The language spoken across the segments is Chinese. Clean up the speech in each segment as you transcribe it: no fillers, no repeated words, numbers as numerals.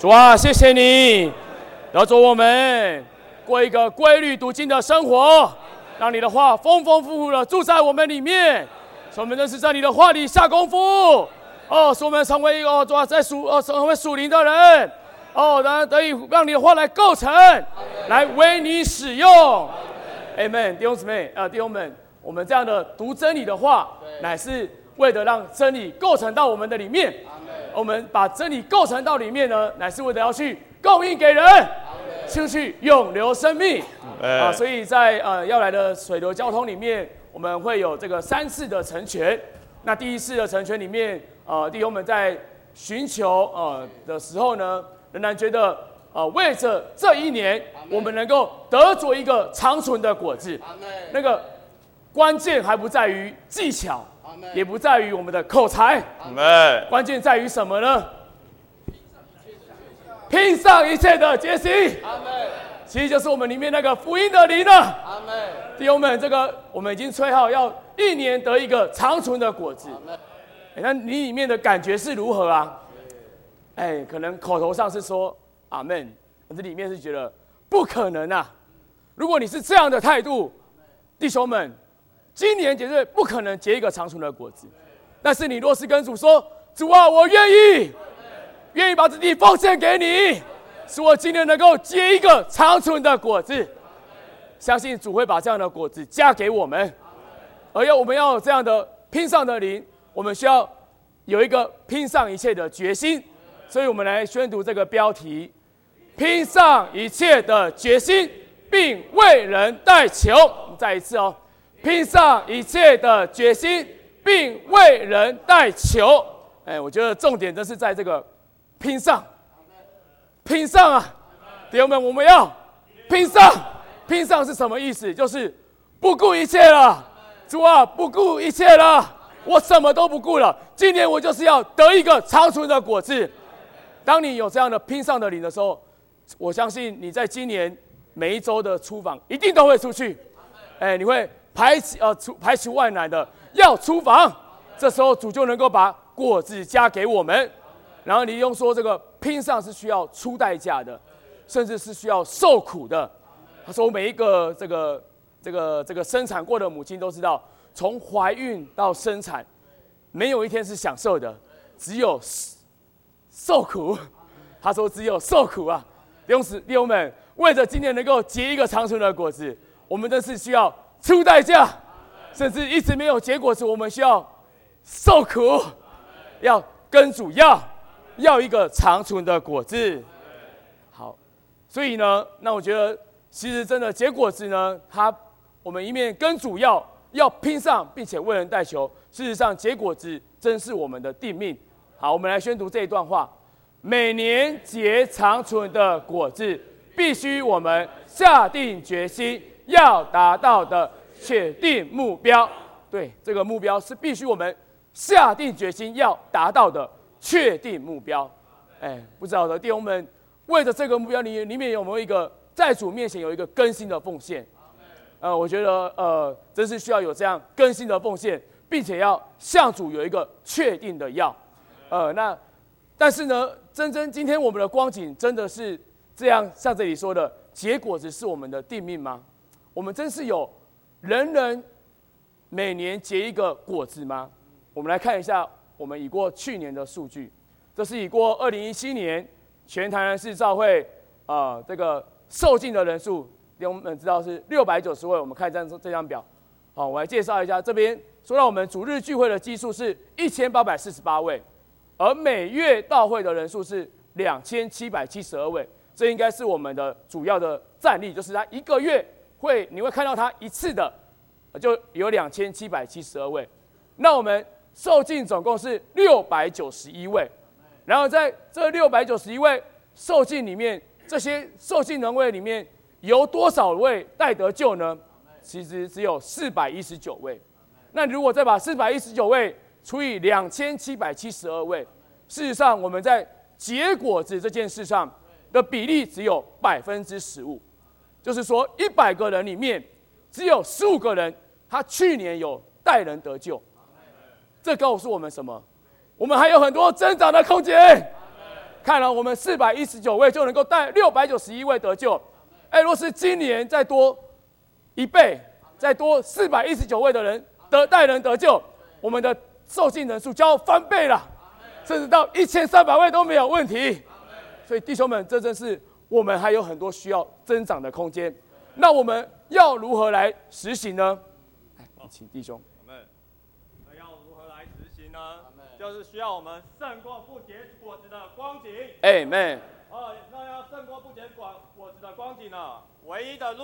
主啊，谢谢你，饶主我们过一个规律读经的生活，让你的话丰丰富富的住在我们里面，使我们认识在你的话里下功夫。使我们成为一个成为属灵的人。得以让你的话来构成，来为你使用。Amen， 弟兄姊妹弟兄们，我们这样的读真理的话，乃是为了让真理构成到我们的里面。我们把真理构成到里面呢，乃是为了要去供应给人，去永留生命。所以在要来的水流交通里面，我们会有这个3次的成全。那第一次的成全里面，弟兄们在寻求的时候呢，仍然觉得为着这一年，我们能够得着一个长存的果子。那个关键还不在于技巧，也不在于我们的口才，关键在于什么呢？拼上一切的决心。其实就是我们里面那个福音的灵了。弟兄们，这个我们已经吹号要1年得一个长存的果子。那你里面的感觉是如何啊？可能口头上是说阿们，可是里面是觉得不可能啊！如果你是这样的态度，弟兄们，今年绝对不可能结一个长存的果子。但是你若是跟主说：“主啊，我愿意把自己奉献给你，使我今年能够结一个长存的果子。”相信主会把这样的果子加给我们。而我们要有这样的拼上的灵，我们需要有一个拼上一切的决心。所以我们来宣读这个标题：拼上一切的决心，并为人代求。再一次拼上一切的决心，并为人代求。我觉得重点真是在这个拼上啊！弟兄们，我们要拼上。拼上是什么意思？就是不顾一切了。主啊，不顾一切了，我什么都不顾了。今年我就是要得一个长存的果子。当你有这样的拼上的灵的时候，我相信你在今年每一周的出访一定都会出去。你会排除万难的要出访，这时候主就能够把果子加给我们。然后你用说这个拼上是需要出代价的，甚至是需要受苦的。他说每一个这个生产过的母亲都知道，从怀孕到生产，没有一天是享受的，只有受苦。他说只有受苦啊！弟兄们，为着今年能够结一个长存的果子，我们真是需要出代价，甚至一直没有结果子，我们需要受苦，要跟主要一个长存的果子。好，所以呢，那我觉得其实真的结果子呢，我们一面跟主要拼上，并且为人代求。事实上，结果子真是我们的定命。好，我们来宣读这一段话：每年结长存的果子，必须我们下定决心要达到的确定目标。对，这个目标是必须我们下定决心要达到的确定目标。不知道的弟兄们，为着这个目标，里面有没有一个在主面前有一个更新的奉献？我觉得真是需要有这样更新的奉献，并且要向主有一个确定的要。但是呢，今天我们的光景真的是这样，像这里说的，结果子是我们的定命吗？我们真是有人每年结一个果子吗？我们来看一下我们已过去年的数据，这是已过2017年全台南市教会这个受浸的人数，弟兄们知道是690位。我们看这张表，我来介绍一下。这边说到我们主日聚会的基数是1848位，而每月到会的人数是2772位。这应该是我们的主要的战力，就是他一个月你会看到他一次的，就有2772位。那我们受浸总共是691位，然后在这691位受浸里面，这些受浸人位里面有多少位带得救呢？其实只有419位。那如果再把419位除以2772位，事实上我们在结果子这件事上的比例只有15%，就是说100个人里面只有15个人，他去年有带人得救。这告诉我们什么？我们还有很多增长的空间。 看了我们419位就能够带691位得救。若是今年再多1倍，再多419位的人带人得救，我们的受浸人数就要翻倍了，甚至到1300位都没有问题。所以弟兄们，这真是我们还有很多需要增长的空间。那我们要如何来实行呢？请弟兄。 那要如何来实行呢？就是需要我们胜过不结果子的光景。 Amen。 那要胜过不结果子的光景呢？唯一的路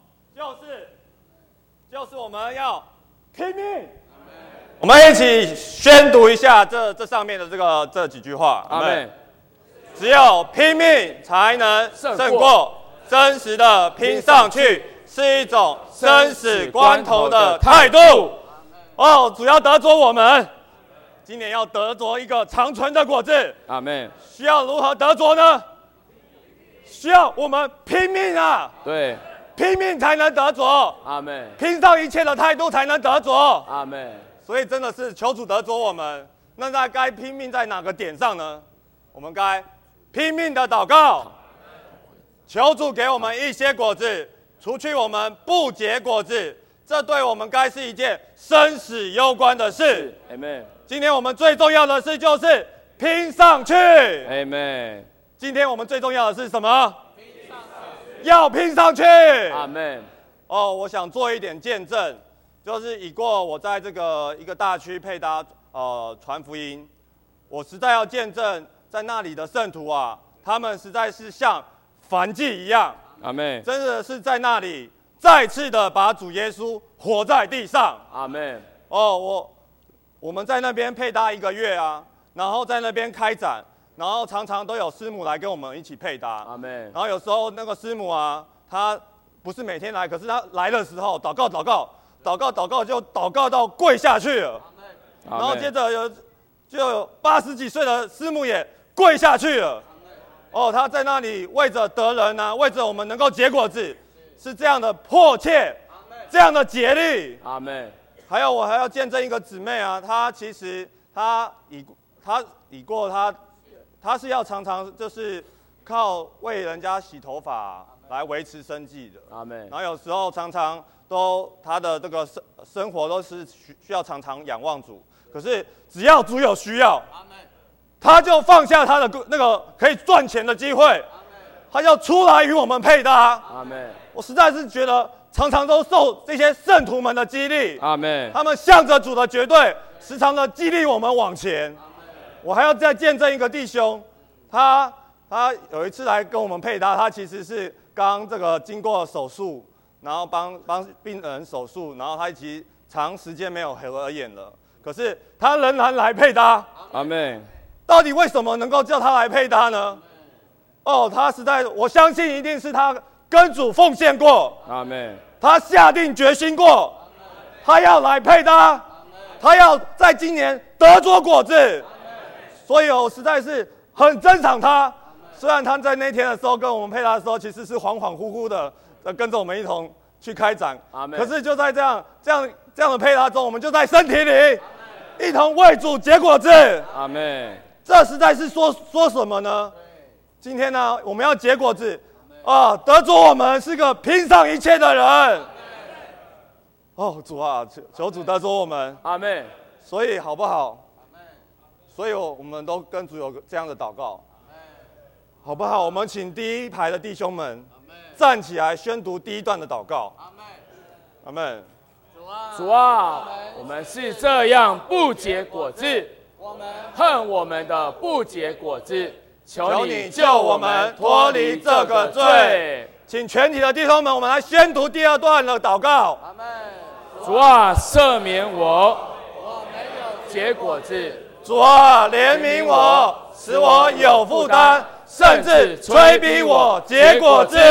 就是我们要拼命。我们一起宣读一下这上面的这几句话。 阿们。 只有拼命才能胜过，真实的拼上去是一种生死关头的态度。主要得着我们，今年要得着一个长存的果子。 阿们。 需要如何得着呢？需要我们拼命啊！ 对， 拼命才能得着。 阿们。 拼上一切的态度才能得着。 阿们。 所以真的是求主得着我们。那该拼命在哪个点上呢？我们该拼命的祷告，求主给我们一些果子，除去我们不结果子，这对我们该是一件生死攸关的事。 Amen。 今天我们最重要的事就是拼上去。 Amen。 今天我们最重要的是什么？要拼上去。 Amen。 我想做一点见证，就是已过我在这个一个大区配搭传福音，我实在要见证。在那里的圣徒啊，他们实在是像燔祭一样， 阿们， 真的是在那里再次的把主耶稣活在地上， 阿们。 我们在那边配搭1个月啊，然后在那边开展，然后常常都有师母来跟我们一起配搭， 阿们。 然后有时候那个师母啊，她不是每天来，可是她来的时候祷告就祷告到跪下去了，然后接着就有80几岁的师母也跪下去了。他在那里为着得人啊，为着我们能够结果子，是这样的迫切，这样的竭力。 阿们。 还有我还要见证一个姊妹啊，她其实她是要常常就是靠为人家洗头发来维持生计的。 阿们。 然后有时候常常她的这个生活都是需要常常仰望主，可是只要主有需要。他就放下他的那个可以赚钱的机会，他要出来与我们配搭。 阿们。 我实在是觉得常常都受这些圣徒们的激励。 阿们。 他们向着主的绝对，时常的激励我们往前。我还要再见证一个弟兄，他有一次来跟我们配搭，他其实是刚这个经过手术，然后帮病人手术，然后他其实长时间没有合眼了，可是他仍然来配搭。 阿们。 到底为什么能够叫他来配搭呢？他实在，我相信一定是他跟主奉献过， 阿们。 他下定决心过，他要来配搭，他要在今年得着果子，所以我实在是很珍赏他。虽然他在那天的时候跟我们配搭的时候，其实是恍恍惚惚的跟着我们一同去开展，可是就在这样的配搭中，我们就在身体里一同为主结果子。 阿们。 这实在是说什么呢？今天呢，我们要结果子，得着我们是个拼上一切的人。主啊，求主得着我们。 阿们。 所以好不好？所以我们都跟主有这样的祷告，好不好？我们请第一排的弟兄们站起来宣读第1段的祷告。阿们。 主啊，我们是这样不结果子，恨我们的不结果子，求你救我们脱离这个罪。 请全体的弟兄们，我们来宣读第2段的祷告。 主啊，赦免我没有结果子。 主啊，怜悯我，使我有负担，甚至催逼我结果子。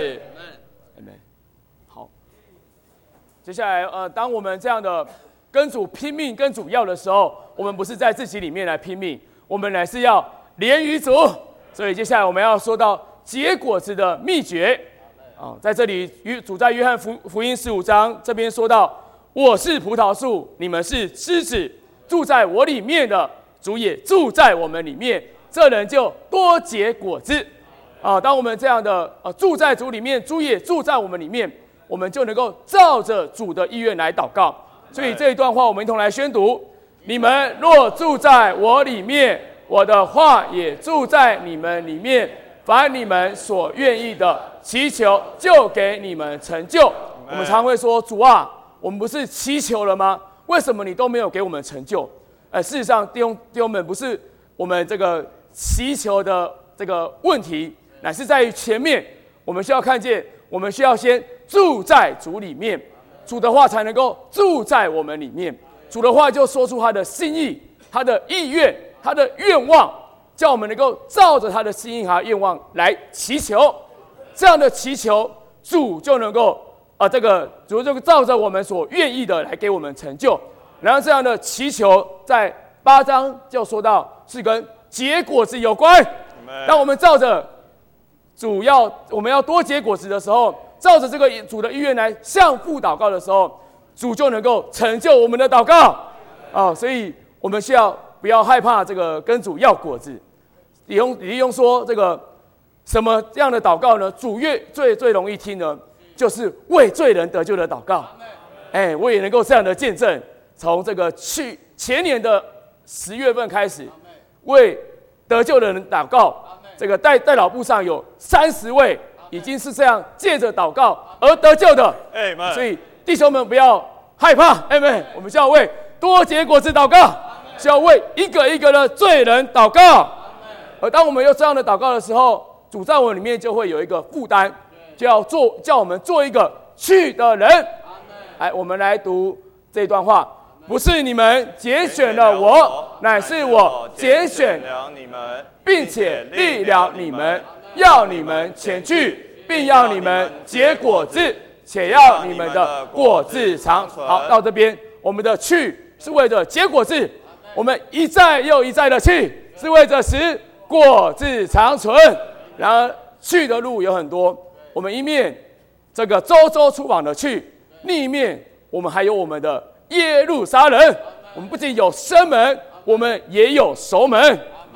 好，接下来当我们这样的跟主拼命、跟主要的时候，我们不是在自己里面来拼命，我们乃是要连于主。所以接下来我们要说到结果子的秘诀。在这里主在约翰福音15章这边说到，我是葡萄树，你们是枝子，住在我里面的，主也住在我们里面。 这人就多结果子。当我们这样的住在主里面，主也住在我们里面，我们就能够照着主的意愿来祷告。所以这一段话我们一同来宣读：你们若住在我里面，我的话也住在你们里面，凡你们所愿意的，祈求就给你们成就。我们常会说，主啊，我们不是祈求了吗？为什么你都没有给我们成就？事实上，弟兄们，不是我们这个祈求的这个问题，乃是在于前面我们需要看见，我们需要先住在主里面，主的话才能够住在我们里面。主的话就说出他的心意、他的意愿、他的愿望，叫我们能够照着他的心意和愿望来祈求。这样的祈求，主就能够主就照着我们所愿意的来给我们成就。然后这样的祈求，在8章就说到是跟结果子有关。当我们照着我们要多结果子的时候，照着这个主的意愿来向父祷告的时候，主就能够成就我们的祷告。所以我们需要不要害怕这个跟主要果子。李用说，这个什么样的祷告呢？主最容易听呢，就是为罪人得救的祷告。我也能够这样的见证，从这个前年的10月份开始，为得救的人祷告。这个代祷部上有30位，已经是这样借着祷告而得救的。所以弟兄们不要害怕，我们需要为多结果子祷告，需要为一个一个的罪人祷告。而当我们有这样的祷告的时候，主在我们里面就会有一个负担，叫我们做一个去的人。我们来读这段话：不是你们拣选了我，乃是我拣选了你们，并且立了你们，要你们前去，并要你们结果子，且要你们的果子长存。好，到这边，我们的去是为着结果子，我们一再又一再的去，是为着使果子长存。然而去的路有很多，我们一面这个周周出往的去，另一面我们还有我们的耶路撒冷。我们不仅有生门，我们也有熟门。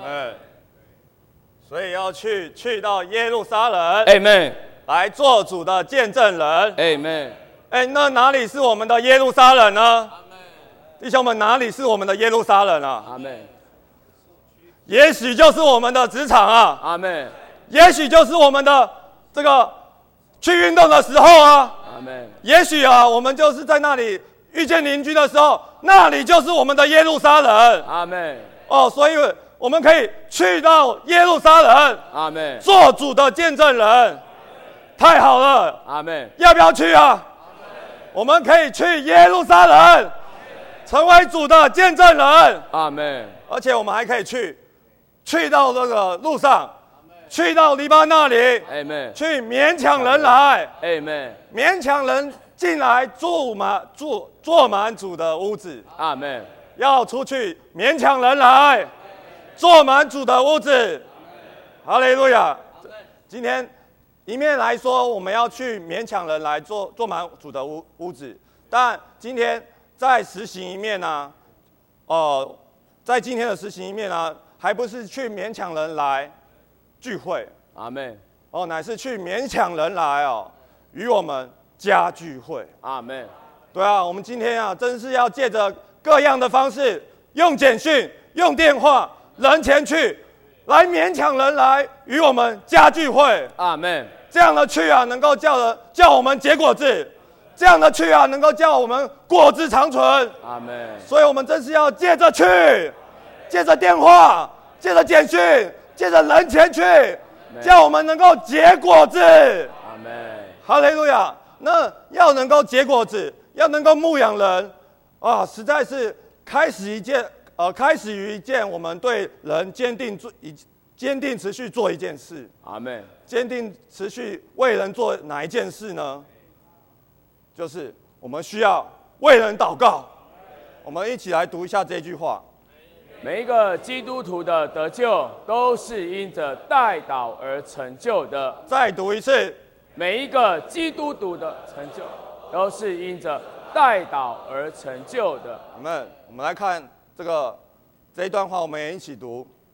所以要去到耶路撒冷， Amen， 来做主的见证人。 Amen。 那哪里是我们的耶路撒冷呢？弟兄们，哪里是我们的耶路撒冷啊？ 阿们。 也许就是我们的职场啊。 阿们。 也许就是我们的这个去运动的时候啊。 阿们。 也许我们就是在那里遇见邻居的时候，那里就是我们的耶路撒冷。 阿们。 所以我们可以去到耶路撒冷。 阿们。 做主的见证人，太好了。 阿们。 要不要去啊？我们可以去耶路撒冷，成为主的见证人。 阿们。 而且我们还可以去到那个路上，去到黎巴那里，去勉强人来，勉强人进来坐满主的屋子。 阿们。 要出去勉强人来，坐满主的屋子。哈利路亚！今天一面来说，我们要去勉强人来坐满主的屋子，但今天在实行一面呢，在今天的实行一面呢，还不是去勉强人来聚会。 阿们。 乃是去勉强人来与我们家聚会。 阿们。 对啊，我们今天真是要借着各样的方式，用简讯、用电话、人前去，来勉强人来与我们家聚会。 阿们。 这样的去能够叫我们结果子，这样的去能够叫我们果子长存。 阿们。 所以我们真是要借着去，借着电话，借着简讯，借着人前去，叫我们能够结果子。 阿们。 哈利路亚！那要能够结果子，要能够牧养人实在是开始于一件我们对人坚定持续做一件事。 阿们。 坚定持续为人做哪一件事呢？就是我们需要为人祷告。我们一起来读一下这句话： 每一个基督徒的得救，都是因着代祷而成就的。 再读一次： 每一个基督徒的成就，都是因着代祷而成就的。 我们来看这一段话，我们也一起读。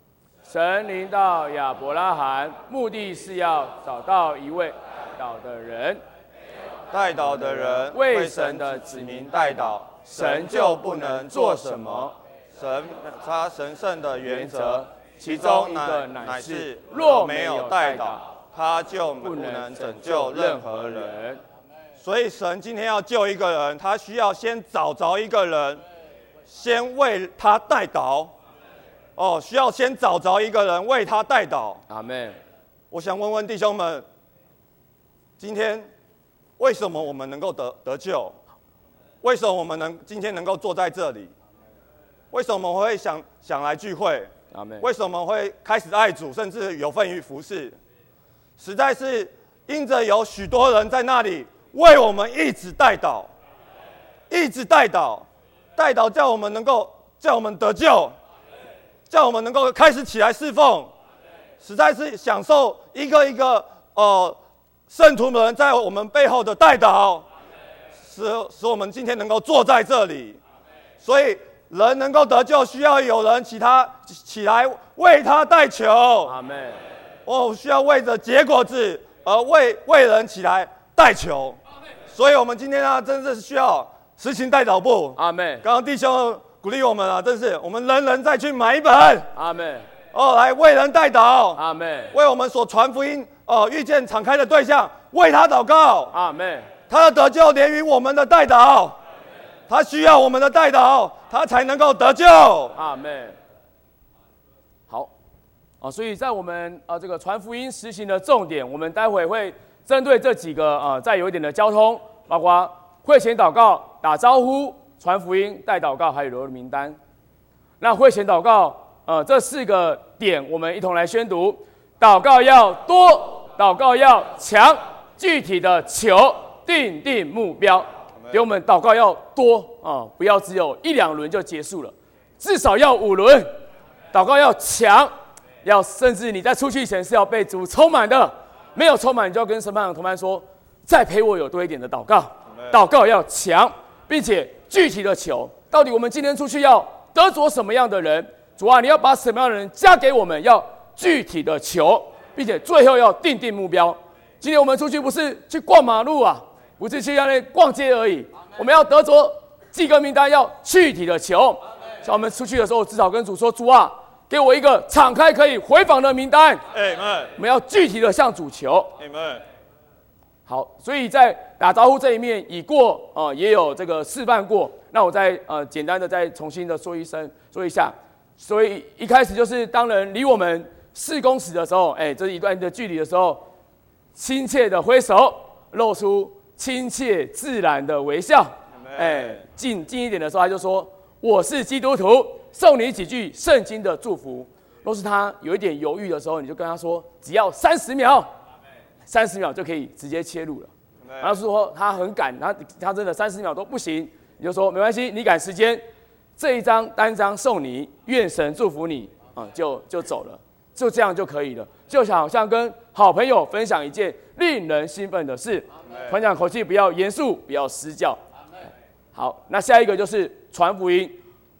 神临到亚伯拉罕，目的是要找到一位代祷的人。 代祷的人为神的子民代祷，神就不能做什么。他神圣的原则，其中乃是若没有代祷，他就不能拯救任何人。所以神今天要救一个人，他需要先找着一个人，先为他代祷。需要先找着一个人为他代祷。 阿们。 我想问问弟兄们，今天为什么我们能够得救？为什么我们今天能够坐在这里？为什么我会想来聚会？ 阿们。 为什么会开始爱主，甚至有份于服事？实在是因着有许多人在那里为我们一直代祷，一直代祷，叫我们得救。叫我们能够开始起来侍奉，实在是享受一个圣徒们在我们背后的代祷，使我们今天能够坐在这里。所以人能够得救，需要有人起来为他代求。 阿们。 需要为着结果子而为人起来代求。所以我们今天真的是需要实行代祷部。 阿们。 刚刚弟兄鼓励我们真是我们人再去买一本。 阿们。 来为人代祷。 阿们。 为我们所传福音遇见敞开的对象，为他祷告。 阿们。 他的得救连于我们的代祷，他需要我们的代祷，他才能够得救。 阿们。好，所以在我们这个传福音实行的重点，我们待会会针对这几个再有一点的交通，包括会前祷告、打招呼、传福音、代祷告，还有留的名单。那会前祷告，这4个点我们一同来宣读。祷告要多，祷告要强，具体的求，定目标。给我们祷告要多不要只有1、2轮就结束了，至少要5轮。祷告要强，甚至你在出去前是要被主充满的。没有充满，你就要跟身旁的同伴说，再陪我有多一点的祷告。祷告要强，并且具体的求，到底我们今天出去要得着什么样的人？主啊，你要把什么样的人加给我们？要具体的求，并且最后要定目标。今天我们出去不是去逛马路不是去那逛街而已，我们要得着几个名单，要具体的求。像我们出去的时候，至少跟主说：主啊，给我一个敞开可以回访的名单。我们要具体的向主求。好，所以在打招呼这一面已过也有这个示范过。那我再简单的再重新的说一下。所以一开始就是当人离我们4公尺的时候，这一段的距离的时候，亲切的挥手，露出亲切自然的微笑。近一点的时候，他就说：“我是基督徒，送你几句圣经的祝福。”若是他有一点犹豫的时候，你就跟他说：“只要30秒。”30秒就可以直接切入了。然后说他很赶，他真的30秒都不行，你就说没关系，你赶时间，这一张单张送你，愿神祝福你就走了，就这样就可以了。就好像跟好朋友分享一件令人兴奋的事，分享口气不要严肃，不要失教。好，那下一个就是传福音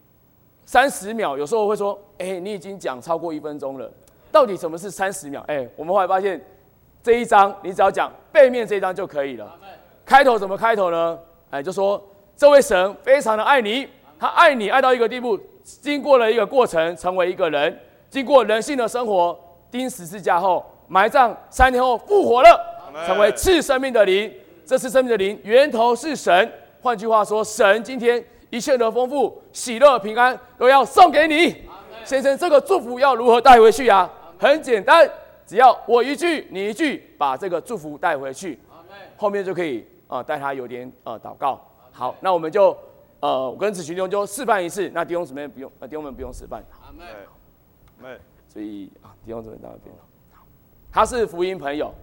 ，30秒，有时候会说，你已经讲超过1分钟了，到底什么是30秒？我们后来发现。这一章你只要讲背面这一章就可以了。开头怎么开头呢？就说这位神非常的爱你，他爱你爱到一个地步，经过了一个过程，成为一个人，经过人性的生活，钉十字架后，埋葬3天后复活了，成为赐生命的灵。这次生命的灵源头是神，换句话说，神今天一切的丰富、喜乐、平安都要送给你。先生，这个祝福要如何带回去啊？很简单。只要我一句你一句，把这个祝福带回去，后面就可以带他有点祷告。好，那我们就我跟子群弟兄就示范一次，那弟兄姊妹不用，弟兄们不用示范。所以弟兄姊妹到那边，他是福音朋友。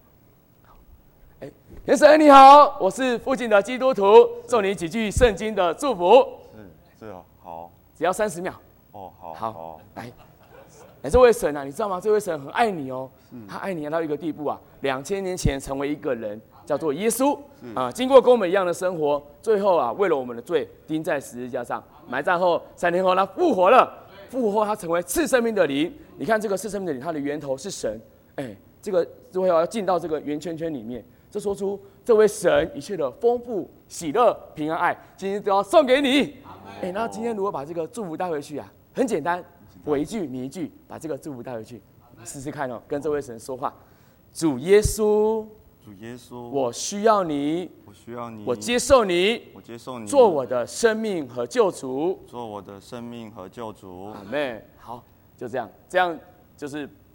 先生你好，我是附近的基督徒，送你几句圣经的祝福。 是好， 只要30秒。 好， 来。这位神你知道吗？这位神很爱你他爱你爱到一个地步2000年前成为一个人，叫做耶稣经过跟我们一样的生活，最后为了我们的罪钉在十字架上，埋葬后3天后他复活了，复活后他成为赐生命的灵， 你看这个是生命的灵，它的源头是神，这个就会要进到这个圆圈圈里面，就说出这位神一切的丰富、喜乐、平安、爱，今天都要送给你。那今天如果把这个祝福带回去啊，很简单，我一句你一句，把这个祝福带回去，试试看哦，跟这位神说话。主耶稣， 主耶稣， 我需要你， 我需要你， 我接受你， 我接受你， 做我的生命和救主， 做我的生命和救主。 阿们。好，就这样，这样就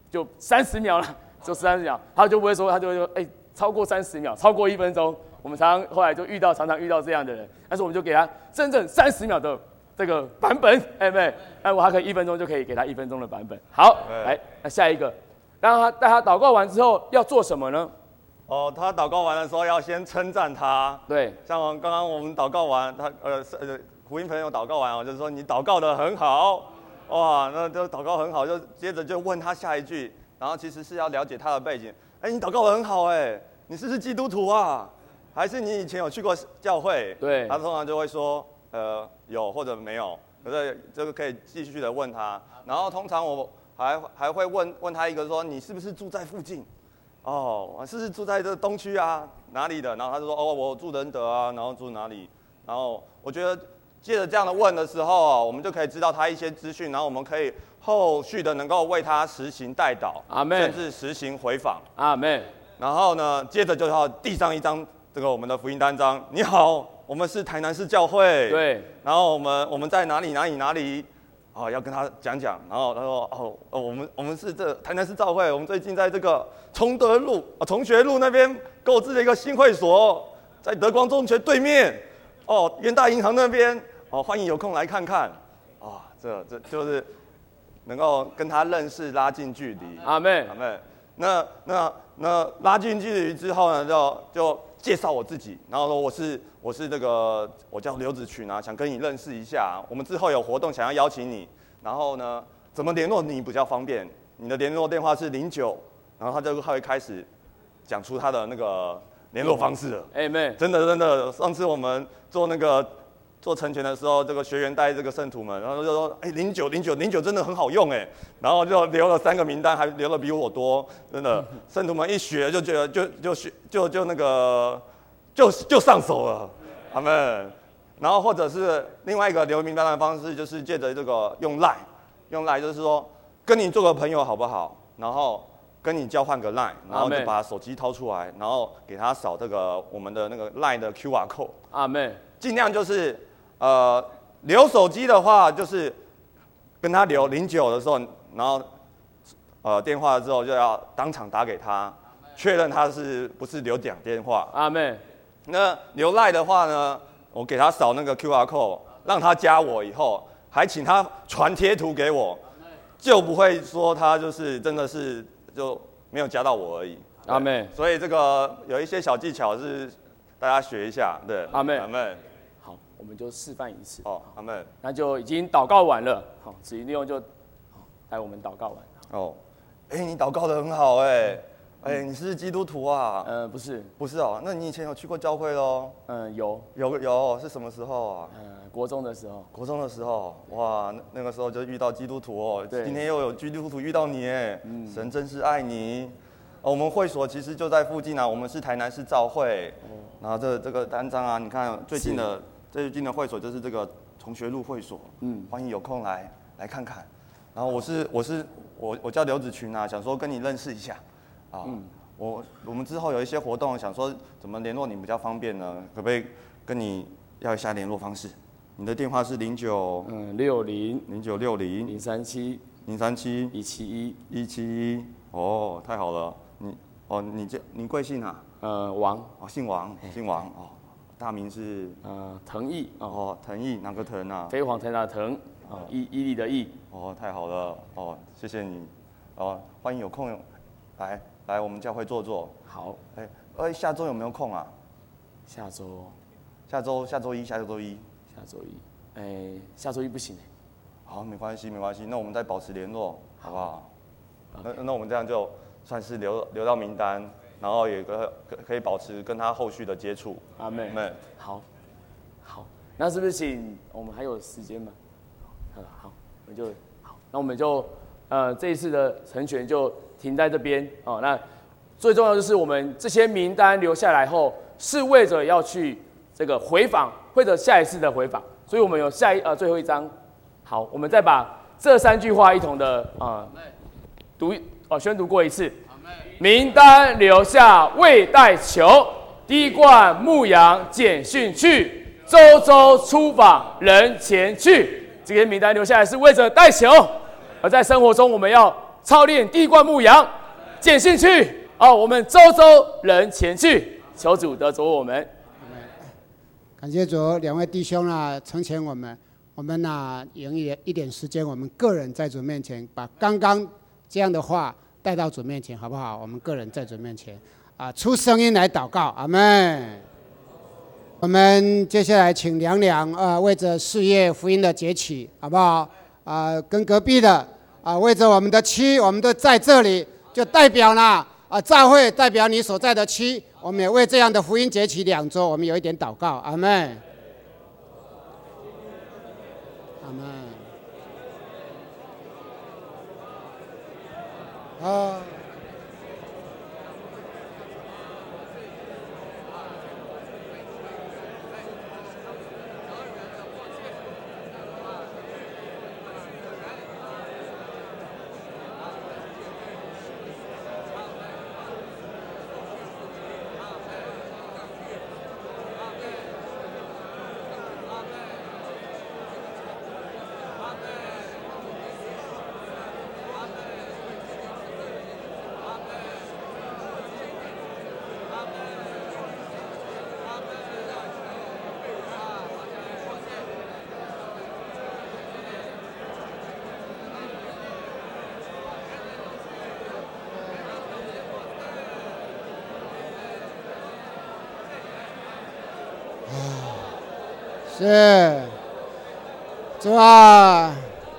30秒了，就30秒，他就不会说，他就会说，超过30秒，超过1分钟。我们后来就常常遇到这样的人，但是我们就给他真正30秒的这个版本，我还可以1分钟就可以给他1分钟的版本。好，来，那下一个，带他祷告完之后要做什么呢？ 他祷告完的时候要先称赞他。对，像刚刚我们祷告完，福音朋友祷告完就是说你祷告得很好，哇，那就祷告很好，就接着就问他下一句，然后其实是要了解他的背景。你祷告得很好，你是不是基督徒啊？还是你以前有去过教会？对，他通常就会说，有或者没有。可是这个可以继续的问他，然后通常我还会问他一个说，你是不是住在附近？我是不是住在这东区啊？哪里的？然后他就说，我住仁德啊，然后住哪里？然后我觉得借着这样的问的时候，我们就可以知道他一些资讯，然后我们可以后续的能够为他实行代祷，阿们，甚至实行回访，阿们。然后呢，接着就要递上一张这个我们的福音单张。你好，我们是台南市教会。对。然后我们在哪里？要跟他讲。然后他说，我们是这台南市教会，我们最近在这个崇学路那边购置了一个新会所，在德光中学对面，元大银行那边，欢迎有空来看看。这就是能够跟他认识，拉近距离。阿们，阿们。那拉近距离之后呢，就介绍我自己，然后说我是我叫刘子群啊，想跟你认识一下。我们之后有活动想要邀请你，然后呢，怎么联络你比较方便？你的联络电话是09，然后他会开始讲出他的那个联络方式了。Amen。真的，上次我们做成全的时候，这个学员带这个圣徒们，然后就说，09真的很好用然后就留了3个名单，还留了比我多，真的，圣徒们一学就觉得就上手了，阿们。然后或者是另外一个留名单的方式，就是借着这个用 line 就是说跟你做个朋友好不好？然后跟你交换个 line， 然后就把手机掏出来，然后给他扫这个我们的那个 line 的 QR code， 阿们。尽量就是留手机的话，就是跟他留09的时候，然后电话之后就要当场打给他，确认他是不是留讲电话。阿们。那留赖的话呢，我给他扫那个 QR code， 让他加我以后，还请他传贴图给我，就不会说他就是真的是就没有加到我而已。阿们。所以这个有一些小技巧是大家学一下，对。阿们，阿们。 我们就示范一次。 阿们。 那就已经祷告完了。好，子怡利用就带我们祷告完。 你祷告得很好你是基督徒啊？ 不是那你以前有去过教会咯？有，是什么时候啊？ 国中的时候。 哇，那个时候就遇到基督徒今天又有基督徒遇到你神真是爱你。我们会所其实就在附近啊，我们是台南市教会。然后这个单张啊，你看最近的会所就是这个崇学路会所，欢迎有空来看看。然后我叫刘子群啊，想说跟你认识一下，我们之后有一些活动，想说怎么联络你比较方便呢？可不可以跟你要一下联络方式？你的电话是0960 037 171。太好了，你贵姓啊？ 王。 姓王。大名是腾毅。 腾毅，哪个腾啊？ 飞黄腾达的腾，毅力的毅。 太好了，谢谢你，欢迎有空来我们教会坐坐。 好。 下周有没有空啊？ 下周一。下周一不行。 好，没关系，那我们再保持联络，好不好？那我们这样就算是留到名单，然后也可以保持跟他后续的接触。阿们。 好，那是不是请我们还有时间吗？好，那我们就这一次的成全就停在这边哦。那最重要就是我们这些名单留下来后，是为着要去这个回访，或者下一次的回访。所以我们有最后一章。好，我们再把这3句话一同的宣读过一次。名单留下未代求，滴灌牧羊简讯去，周周出访人前去。这些名单留下来是为着代求，而在生活中我们要操练滴灌牧羊简讯去。我们周周人前去，求主得着我们。 感谢主，两位弟兄成全我们。我们用一点时间，我们个人在主面前，把刚刚这样的话带到主面前，好不好？我们个人在主面前出声音来祷告，阿们。我们接下来请梁梁为着事业福音的崛起，好不好？跟隔壁的为着我们的区，我们都在这里，就代表了教会，代表你所在的区，我们也为这样的福音崛起2周，我们有一点祷告，阿们，阿们。是，主啊，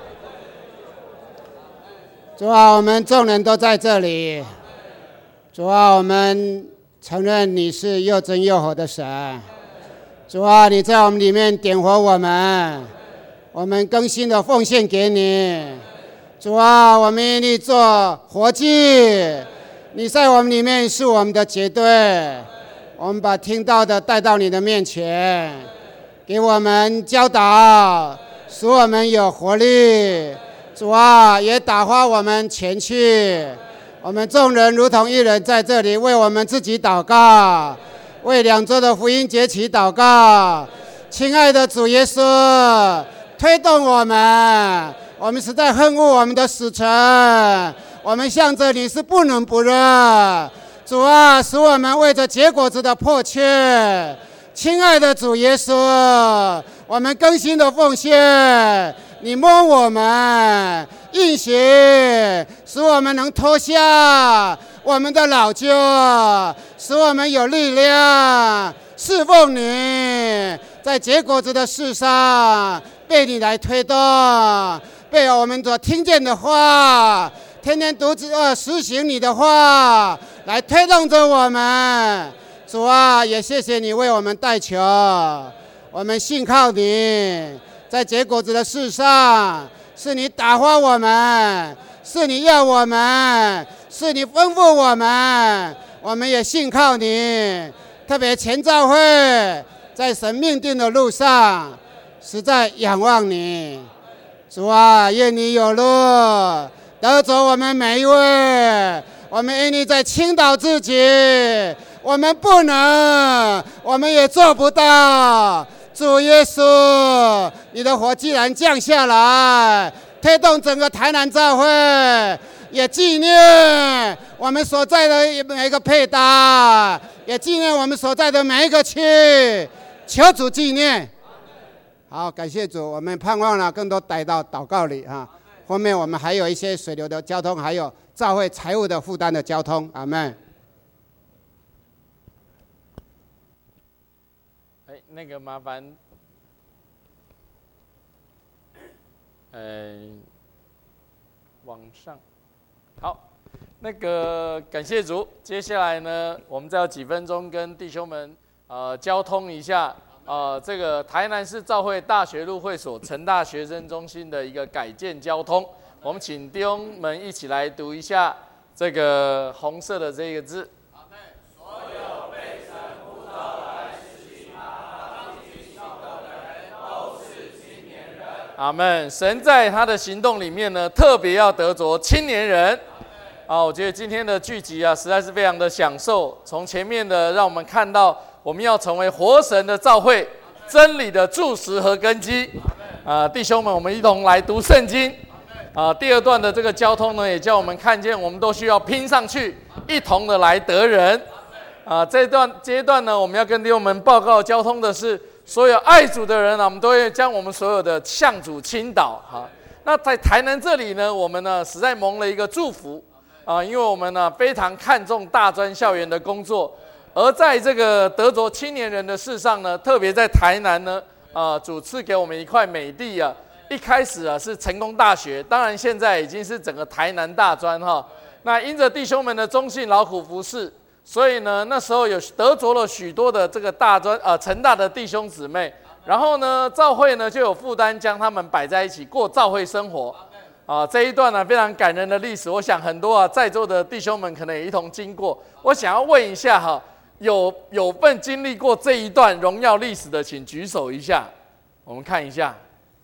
主啊，我们众人都在这里。主啊，我们承认你是又真又活的神。主啊，你在我们里面点活我们，我们更新的奉献给你。主啊，我们愿意做活祭，你在我们里面是我们的结对。我们把听到的带到你的面前，给我们教导，使我们有活力。主啊，也打发我们前去。我们众人如同一人在这里为我们自己祷告，为2周的福音节期祷告。亲爱的主耶稣，推动我们，我们实在恨恶我们的死城，我们向着你是不冷不热。主啊，使我们为着结果子的迫切。亲爱的主耶稣，我们更新的奉献，你摸我们运行，使我们能脱下我们的老旧，使我们有力量侍奉你，在结果子的事上被你来推动，被我们所听见的话，天天读实行你的话来推动着我们。主啊，也谢谢你为我们代求，我们信靠你，在结果子的事上是你打发我们，是你要我们，是你吩咐我们，我们也信靠你。特别前教会在神命定的路上实在仰望你。主啊，愿你有路得着我们每一位，我们愿你在倾倒自己，我们不能，我们也做不到。主耶稣，你的火既然降下来，推动整个台南教会，也纪念我们所在的每一个配搭，也纪念我们所在的每一个区，求主纪念。好，感谢主，我们盼望了更多带到祷告里啊。后面我们还有一些水流的交通，还有教会财务的负担的交通。阿们。 那个麻烦，往上，好，那个感谢主。接下来呢，我们再有几分钟跟弟兄们交通一下这个台南市教会大学路会所成大学生中心的一个改建交通。 我们请弟兄们一起来读一下这个红色的这个字。阿们。神在他的行动里面呢，特别要得着青年人。我觉得今天的聚集啊，实在是非常的享受。从前面的让我们看到，我们要成为活神的召会，真理的柱石和根基。弟兄们，我们一同来读圣经。第二段的这个交通呢，也叫我们看见，我们都需要拼上去，一同的来得人。这段阶段呢，我们要跟弟兄们报告交通的是，所有爱主的人啊，我们都会将我们所有的向主倾倒。那在台南这里呢，我们呢实在蒙了一个祝福因为我们呢非常看重大专校园的工作，而在这个得着青年人的事上呢，特别在台南呢，主赐给我们一块美地啊。一开始是成功大学，当然现在已经是整个台南大专哈。那因着弟兄们的忠信劳苦服事，所以呢那时候有得着了许多的这个大专成大的弟兄姊妹，然后呢召会呢就有负担将他们摆在一起过召会生活。这一段呢非常感人的历史，我想很多在座的弟兄们可能也一同经过。我想要问一下有份经历过这一段荣耀历史的，请举手一下，我们看一下。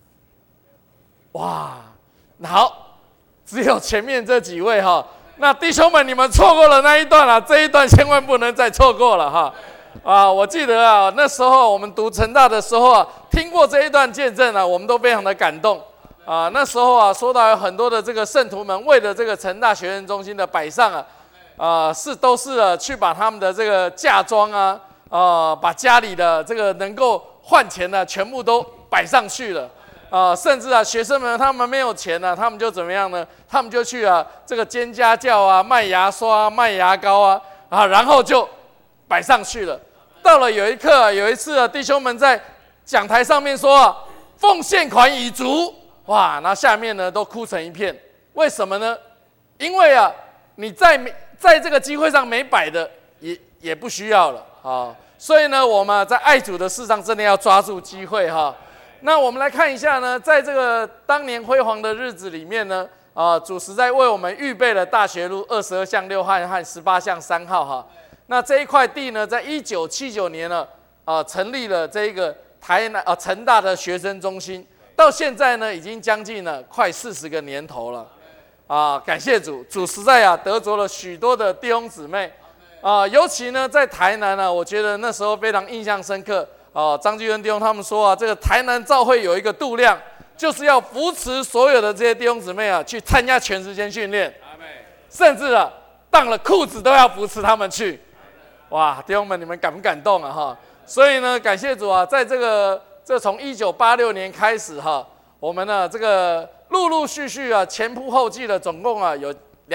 哇，好，只有前面这几位那弟兄们，你们错过了那一段了，这一段千万不能再错过了我记得那时候我们读成大的时候听过这一段见证我们都非常的感动。那时候说到有很多的这个圣徒们为了这个成大学院中心的摆上都是去把他们的这个嫁妆把家里的这个能够换钱的全部都摆上去了甚至学生们他们没有钱他们就怎么样呢？他们就去这个兼家教卖牙刷卖牙膏然后就摆上去了。到了有一次弟兄们在讲台上面说奉献款已足。哇，那下面呢都哭成一片，为什么呢？因为你在这个机会上没摆的也不需要了所以呢，我们在爱主的事上真的要抓住机会那我们来看一下呢，在这个当年辉煌的日子里面呢，主实在为我们预备了大学路22巷6号和18巷3号那这一块地呢，在1979年呢，成立了这个台南成大的学生中心。到现在呢，已经将近了快40个年头了，感谢主，主实在得着了许多的弟兄姊妹，尤其呢在台南我觉得那时候非常印象深刻，张继恩弟兄他们说这个台南召会有一个度量，就是要扶持所有的这些弟兄姊妹去参加全时间训练，甚至当了裤子都要扶持他们去，哇，弟兄们你们感不感动所以呢，感谢主在这从1986年开始我们呢这个陆陆续续前仆后继的总共有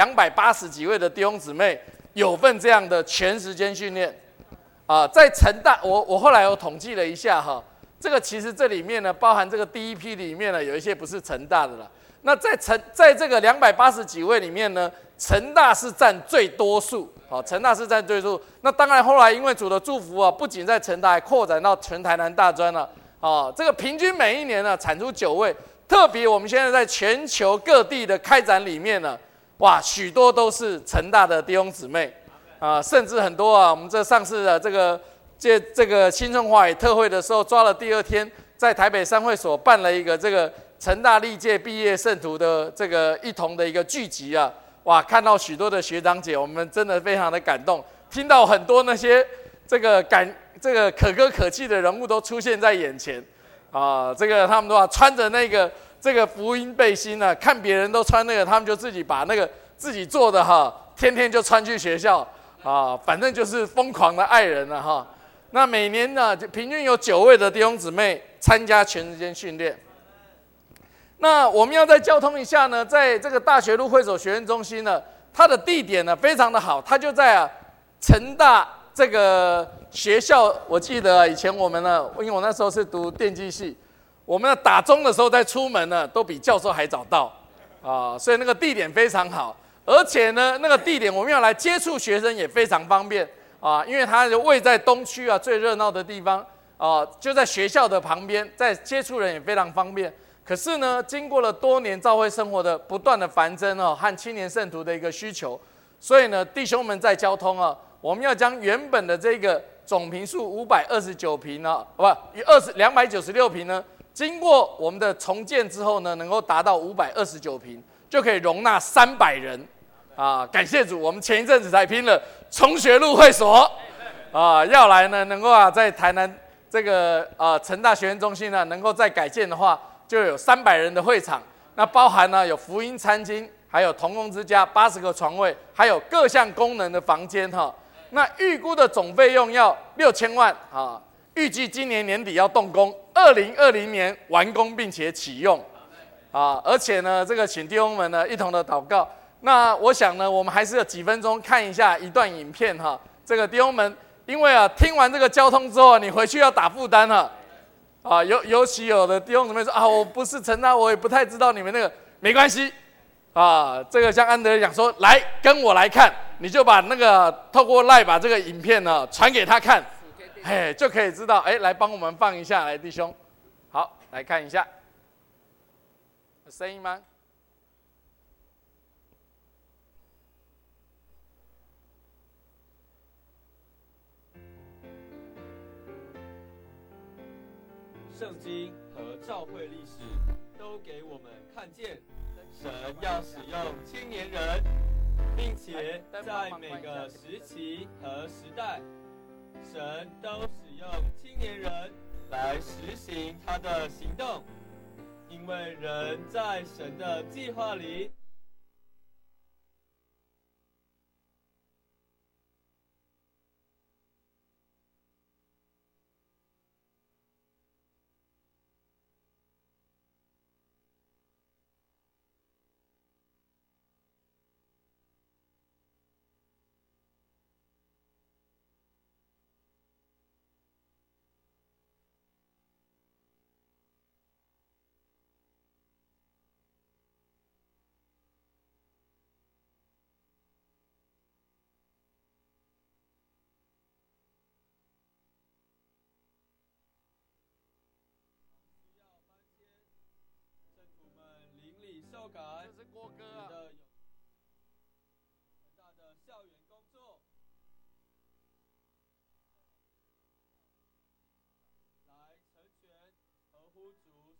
280几位的弟兄姊妹有份这样的全时间训练在成大我后来有统计了一下这个其实这里面呢包含这个第一批里面呢有一些不是成大的了。那在这个280几位里面呢，成大是占最多数成大是占最多数。那当然后来因为主的祝福不仅在成大，还扩展到全台南大专了这个平均每一年呢产出9位，特别我们现在在全球各地的开展里面呢，哇，许多都是成大的弟兄姊妹甚至很多我们这上次的这个新春华语特会的时候，抓了第2天，在台北三会所办了一个这个成大历届毕业圣徒的这个一同的一个聚集哇，看到许多的学长姐，我们真的非常的感动，听到很多那些这个可歌可泣的人物都出现在眼前这个他们都穿着那个这个福音背心看别人都穿那个，他们就自己把那个自己做的天天就穿去学校反正就是疯狂的爱人那每年呢，就平均有9位的弟兄姊妹参加全时间训练。那我们要再交通一下呢，在这个大学路会所学院中心呢，它的地点呢非常的好，它就在成大这个学校。我记得以前我们呢，因为我那时候是读电机系，我们打钟的时候再出门呢，都比教授还早到所以那个地点非常好，而且呢，那个地点我们要来接触学生也非常方便因为它就位在东区最热闹的地方就在学校的旁边，在接触人也非常方便。 可是呢，经过了多年教会生活的不断的繁增哦，和青年圣徒的一个需求，所以呢，弟兄们在交通啊，我们要将原本的这个总坪数529坪啊，296坪呢，经过我们的重建之后呢，能够达到529坪，就可以容纳300人啊！感谢主，我们前一阵子才拼了崇学路会所啊，要来呢，能够在台南这个成大学院中心呢，能够再改建的话，就有300人的会场，那包含呢有福音餐厅，还有同工之家80个床位，还有各项功能的房间哈。那预估的总费用要6000万啊，预计今年年底要动工，2020年完工并且启用啊。而且呢，这个请弟兄们呢一同的祷告。那我想呢，我们还是有几分钟看一下一段影片哈。这个弟兄们，因为听完这个交通之后，你回去要打负担了。尤其有的弟兄姊妹说我不是成大，我也不太知道你们那个，没关系这个像安德讲说，来跟我来看，你就把那个透过 LINE 把这个影片呢传给他看，就可以知道，来帮我们放一下，来弟兄，好，来看一下，有声音吗？ 圣经和教会历史都给我们看见，神要使用青年人，并且在每个时期和时代，神都使用青年人来实行他的行动，因为人在神的计划里。受感， 这是郭哥啊。 很大的校园工作，来成全合乎主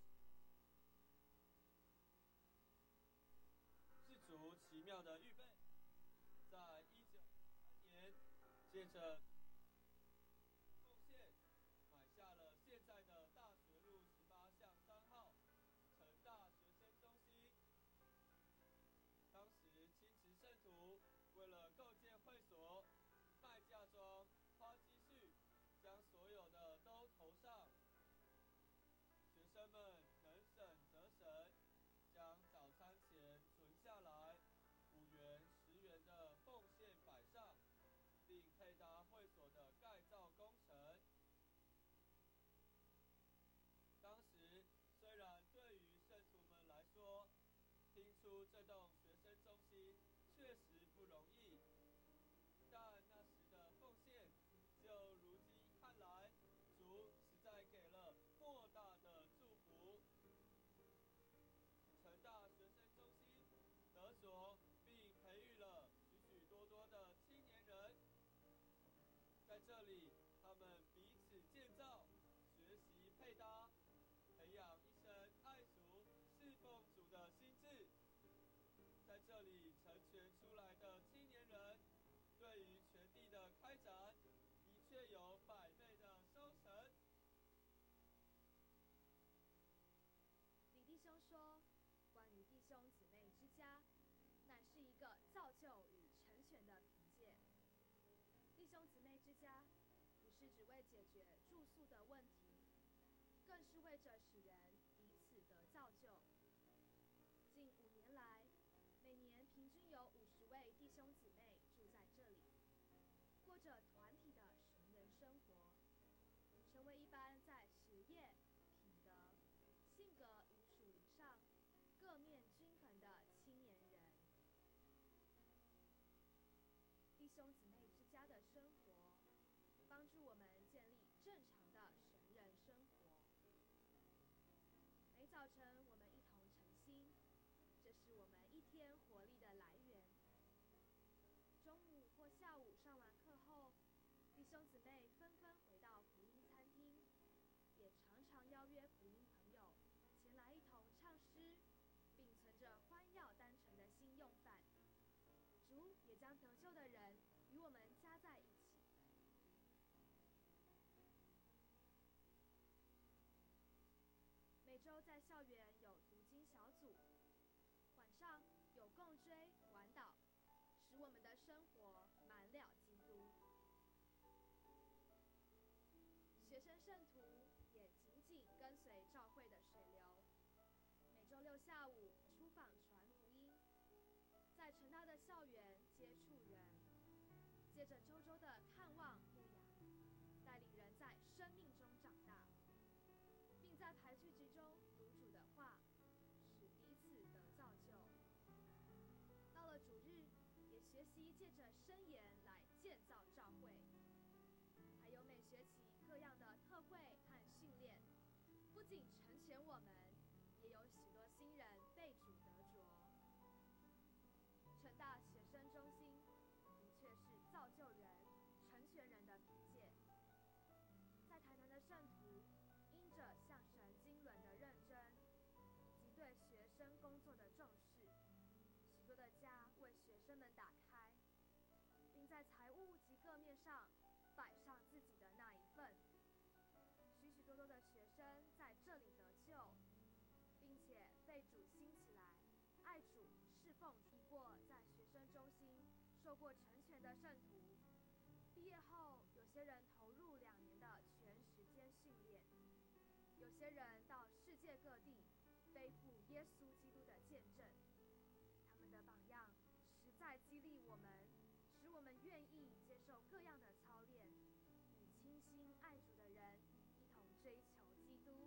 是主奇妙的预备，在1993年，借着奉献买下了现在的大学路18巷3号成大学生中心。当时青池圣徒为了构建会所，卖嫁妆、花积蓄，将所有的都投上。学生们能省则省，将早餐钱存下来，5元、10元的奉献摆上，并配搭会所的盖造工程。当时虽然对于圣徒们来说，拼出这栋学生中心确实不容易，但那时的奉献，就如今看来，主实在给了莫大的祝福。成大学生中心得着并培育了许许多多的青年人，在这里，他们彼此建造，学习配搭，培养一生爱主、侍奉主的心志。在这里成全出来的青年人，对于全地的开展，的确有100倍的收成。 李弟兄说，关于弟兄姊妹之家，乃是一个造就与成全的凭借。弟兄姊妹之家，不是只为解决住宿的问题，更是为着使人彼此的造就。近5年来，每年平均有50位弟兄姊妹住在这里，过着团体的神人生活，成为一般在学业、品德、性格与属灵上各面均衡的青年人。弟兄姊妹之家的生活，帮助我们建立正常的神人生活。每早晨我们天活力的来源。中午或下午上完课后，弟兄姊妹纷纷回到福音餐厅，也常常邀约福音朋友前来一同唱诗，并存着欢要单纯的心用饭。主也将得救的人与我们加在一起。每周在校园有读经小组，晚上有共追晚祷，使我们的生活满了基督。学生圣徒也紧紧跟随教会的水流，每周六下午出访传福音，在成大的校园接触人，接着周周的看望牧养，带领人在生命中长大，并在排序集中读主的话，使彼此得造就。到了主日，也学习借着箴言来建造教会，还有每学期各样的特会和训练，不仅成全我们，也有许多新人被主得着。成大学生中心的确是造就人、成全人的凭借。在台南的圣徒，因着向神经纶的认真，以及对学生工作的重视，许多的家为学生们打开，并在财务及各面上摆上自己的那一份。许许多多的学生在这里得救，并且被主兴起来，爱主侍奉主。过在学生中心受过成全的圣徒，毕业后有些人投入2年的全时间训练，有些人到世界各地背负耶稣基督的见证。他们的榜样实在激励我们，使我们愿意接受各样的操练，与倾心爱主的人一同追求基督。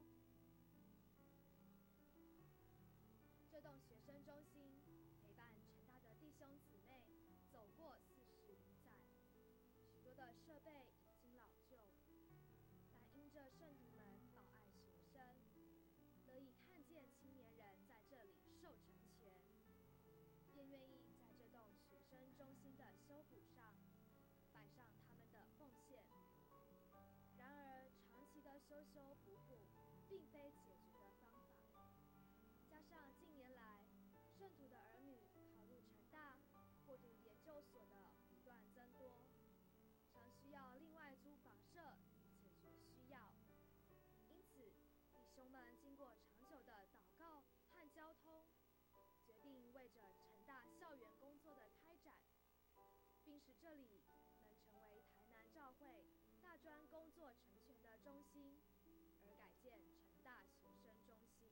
这栋学生中心陪伴成大的弟兄姊妹走过40余载，许多的设备已经老旧，但因着圣徒们宝爱学生，得以看见青年人在这里受成全，便愿意在这栋学生中心的修补上摆上他们的奉献。然而长期的修补并非解决的方法，加上近年来圣徒的儿女考入成大或读研究所的不断增多，常需要另外租房舍以解决需要。因此弟兄们经过长久的祷告和交通，决定为着成大校园工作的开展，并使这里能成为台南教会大专工作成全的中心，而改建成大学生中心。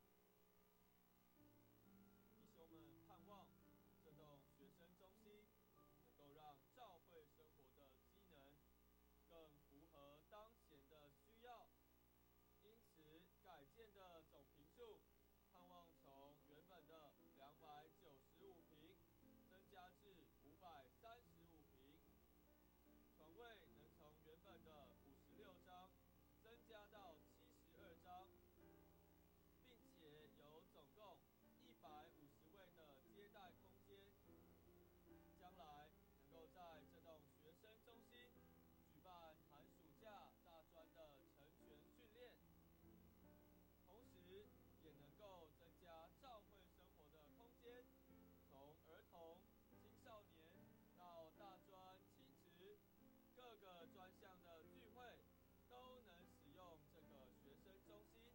弟兄们盼望这栋学生中心能够让教会生活的机能更符合当前的需要，因此改建的总坪数盼望从原本的295坪增加至535坪，床位能从原本的56张增加到72张，并且有总共150位的接待空间，将来能够在这栋学生中心举办寒暑假大专的成全训练，同时也能够增加教会生活的空间，从儿童、青少年到大专、亲职各个专项的聚会都能使用这个学生中心。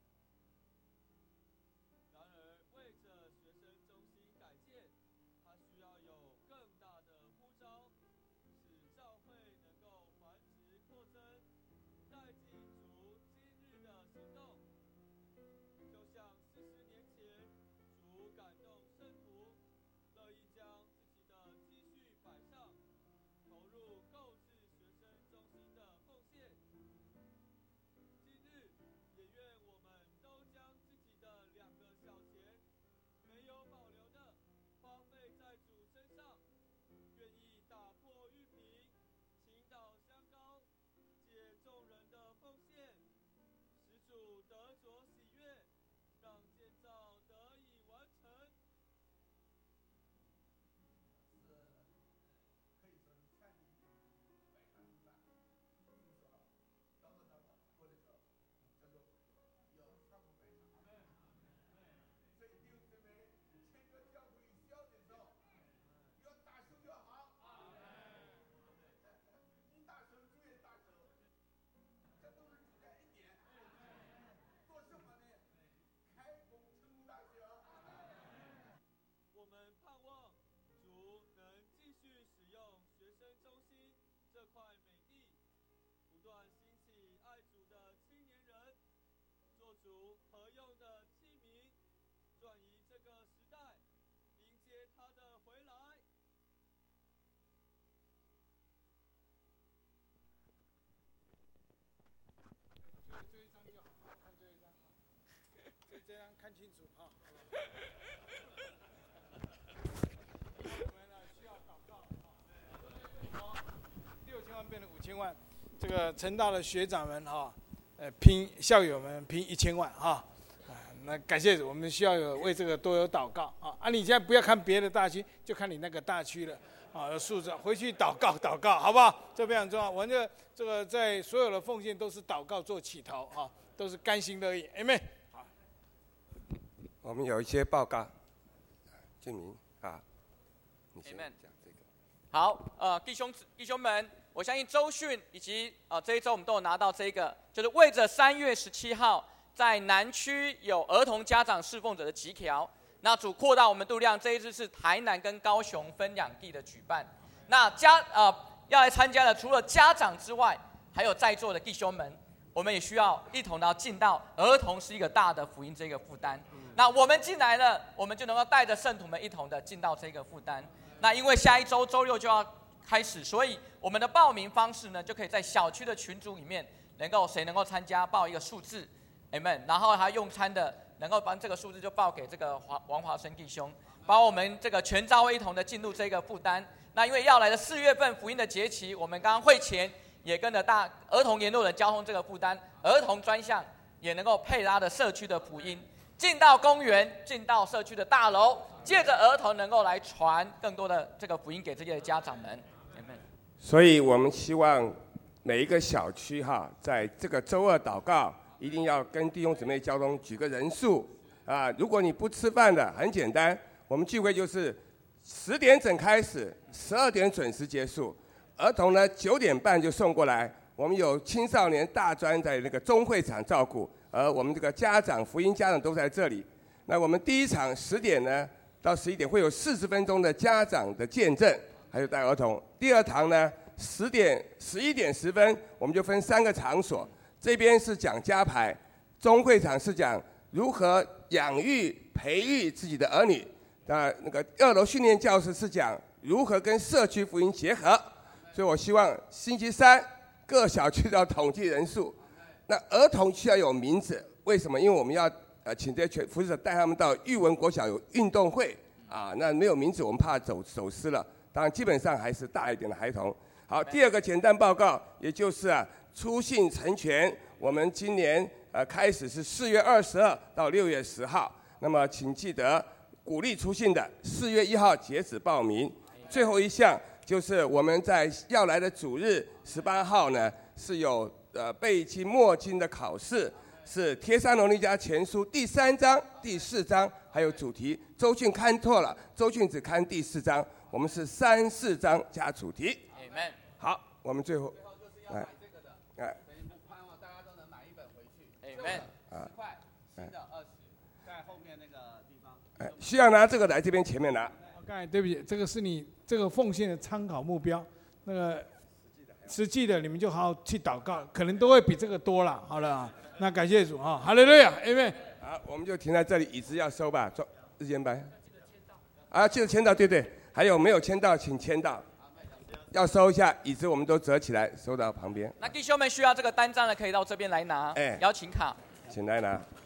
然而，为着学生中心改建，它需要有更大的呼召，使教会能够繁殖扩增，带进主今日的行动。就像40年前，主感动圣徒，乐意将自己的积蓄摆上，投入购置学生中心的奉献。今日也愿我们都将自己的2个小钱，没有保留的花费在主身上，愿意打破玉瓶，倾倒香膏，借众人的奉献，使主主合用的器皿，转移这个时代，迎接他的回来。 这一张就好，看这一张，这样看清楚哈。我们呢需要祷告6000万变成5000万，这个成大的学长们哈，拼校友们拼1000万哈。那感谢主，我们需要为这个都有祷告啊！你现在不要看别的大区，就看你那个大区了啊，数字回去祷告，好不好？这非常重要。我们这个在所有的奉献都是祷告做起头啊，都是甘心乐意。Amen。好， 我们有一些报告，俊明啊，你先讲这个。 好，弟兄们，我相信周迅以及这一周我们都有拿到这个，就是为着3月17号。在南区有儿童家长侍奉者的集条，那主扩大我们度量，这一次是台南跟高雄分两地的举办。那要来参加的，除了家长之外，还有在座的弟兄们，我们也需要一同到尽到儿童是一个大的福音这个负担。那我们进来了，我们就能够带着圣徒们一同的尽到这个负担。那因为下一周周6就要开始，所以我们的报名方式呢，就可以在小区的群组里面，谁能够参加报一个数字。Amen， 然后他用餐的能够把这个数字就报给这个王华生弟兄，把我们这个全教会一同的进入这个负担。那因为要来的4月份福音的节期，我们刚刚会前也跟着儿童联络人交通这个负担，儿童专项也能够配搭的社区的福音，进到公园，进到社区的大楼，借着儿童能够来传更多的这个福音给这些家长们。Amen。 所以我们希望每一个小区哈，在这个周2祷告。一定要跟弟兄姊妹交通举个人数啊！如果你不吃饭的，很简单，我们聚会就是10点整开始，12点准时结束。儿童呢9点半就送过来，我们有青少年大专在那个中会场照顾，而我们这个家长福音家长都在这里。那我们第一场10点呢到11点会有40分钟的家长的见证，还有带儿童。第二堂呢11点10分，我们就分3个场所。这边是讲家排，中会场是讲如何养育、培育自己的儿女。那个2楼训练教室是讲如何跟社区福音结合。所以我希望星期3各小区都要统计人数。那儿童需要有名字，为什么？因为我们要请这些服侍者带他们到育文国小有运动会啊，那没有名字我们怕走失了。当然基本上还是大一点的孩童。好，第2个简单报告，也就是初信成全，我们今年开始是4月22到6月10号。那么请记得鼓励初信的4月1号截止报名。最后一项就是我们在要来的主日18号呢，是有背经默经的考试，是帖撒罗尼迦前书第3章、第4章，还有主题。周迅看错了，周迅只看第4章，我们是3、4章加主题。 Amen。 好，我们最后就是要买这个的，所以盼望大家都能买1本回去。Amen。10块，新的20，在后面那个地方。 需要拿这个来这边前面拿。 刚才对不起，这个是你这个奉献的参考目标，那个实际的你们就好好去祷告，可能都会比这个多了。好了啊，那感谢主啊，哈利路亚，Amen。 好，我们就停在这里，椅子要收吧，日间班。记得签到，对，还有没有签到请签到。要收一下椅子，我们都折起来，收到旁边。 那弟兄们需要这个单张的，可以到这边来拿。邀请卡， 请来拿。